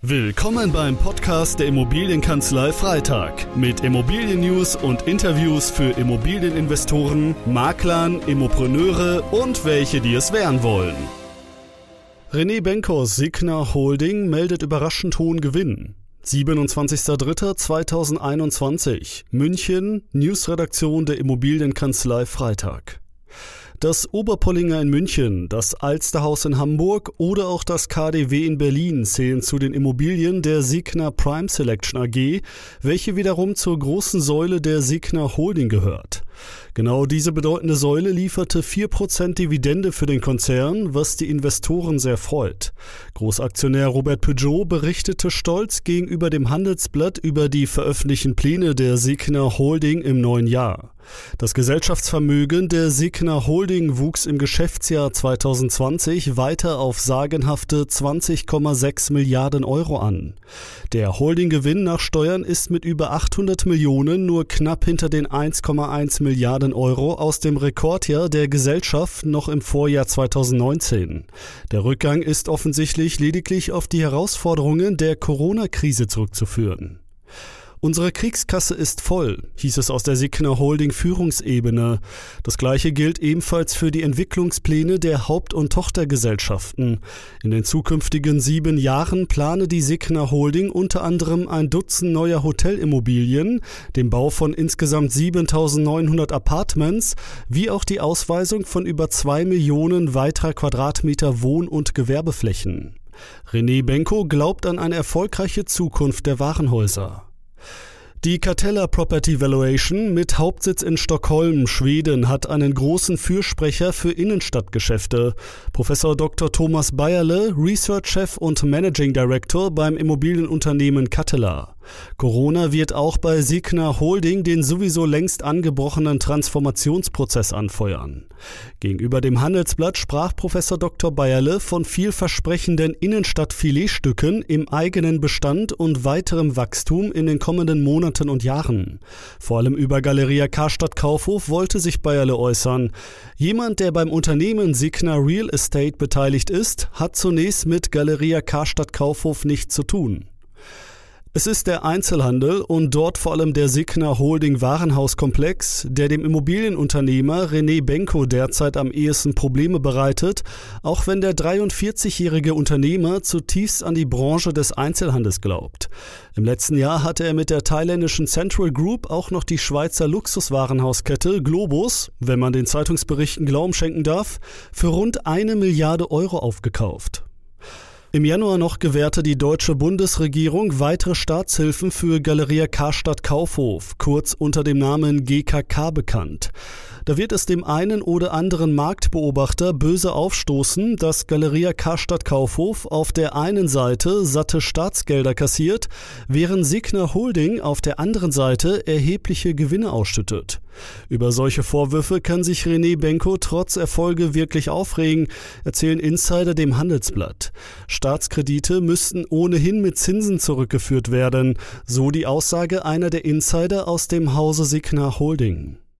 Willkommen beim Podcast der Immobilienkanzlei Freitag mit Immobilien-News und Interviews für Immobilieninvestoren, Maklern, Immopreneure und welche, die es werden wollen. René Benkos Signa Holding meldet überraschend hohen Gewinn. 27.03.2021, München, Newsredaktion der Immobilienkanzlei Freitag. Das Oberpollinger in München, das Alsterhaus in Hamburg oder auch das KaDeWe in Berlin zählen zu den Immobilien der Signa Prime Selection AG, welche wiederum zur großen Säule der Signa Holding gehört. Genau diese bedeutende Säule lieferte 4% Dividende für den Konzern, was die Investoren sehr freut. Großaktionär Robert Peugeot berichtete stolz gegenüber dem Handelsblatt über die veröffentlichten Pläne der Signa Holding im neuen Jahr. Das Gesellschaftsvermögen der Signa Holding wuchs im Geschäftsjahr 2020 weiter auf sagenhafte 20,6 Milliarden Euro an. Der Holdinggewinn nach Steuern ist mit über 800 Millionen nur knapp hinter den 1,1 Milliarden Euro aus dem Rekordjahr der Gesellschaft noch im Vorjahr 2019. Der Rückgang ist offensichtlich lediglich auf die Herausforderungen der Corona-Krise zurückzuführen. Unsere Kriegskasse ist voll, hieß es aus der Signa Holding Führungsebene. Das Gleiche gilt ebenfalls für die Entwicklungspläne der Haupt- und Tochtergesellschaften. In den zukünftigen 7 Jahren plane die Signa Holding unter anderem ein Dutzend neuer Hotelimmobilien, den Bau von insgesamt 7.900 Apartments, wie auch die Ausweisung von über 2 Millionen weiterer Quadratmeter Wohn- und Gewerbeflächen. René Benko glaubt an eine erfolgreiche Zukunft der Warenhäuser. Die Catella Property Valuation mit Hauptsitz in Stockholm, Schweden, hat einen großen Fürsprecher für Innenstadtgeschäfte. Professor Dr. Thomas Beierle, Research-Chef und Managing Director beim Immobilienunternehmen Catella. Corona wird auch bei Signa Holding den sowieso längst angebrochenen Transformationsprozess anfeuern. Gegenüber dem Handelsblatt sprach Professor Dr. Beierle von vielversprechenden Innenstadt-Filetstücken im eigenen Bestand und weiterem Wachstum in den kommenden Monaten und Jahren. Vor allem über Galeria Karstadt Kaufhof wollte sich Beierle äußern. Jemand, der beim Unternehmen Signa Real Estate beteiligt ist, hat zunächst mit Galeria Karstadt Kaufhof nichts zu tun. Es ist der Einzelhandel und dort vor allem der Signa Holding Warenhauskomplex, der dem Immobilienunternehmer René Benko derzeit am ehesten Probleme bereitet, auch wenn der 43-jährige Unternehmer zutiefst an die Branche des Einzelhandels glaubt. Im letzten Jahr hatte er mit der thailändischen Central Group auch noch die Schweizer Luxuswarenhauskette Globus, wenn man den Zeitungsberichten Glauben schenken darf, für rund 1 Milliarde Euro aufgekauft. Im Januar noch gewährte die deutsche Bundesregierung weitere Staatshilfen für Galeria Karstadt Kaufhof, kurz unter dem Namen GKK bekannt. Da wird es dem einen oder anderen Marktbeobachter böse aufstoßen, dass Galeria Karstadt Kaufhof auf der einen Seite satte Staatsgelder kassiert, während Signa Holding auf der anderen Seite erhebliche Gewinne ausschüttet. Über solche Vorwürfe kann sich René Benko trotz Erfolge wirklich aufregen, erzählen Insider dem Handelsblatt. Staatskredite müssten ohnehin mit Zinsen zurückgeführt werden, so die Aussage einer der Insider aus dem Hause Signa Holding.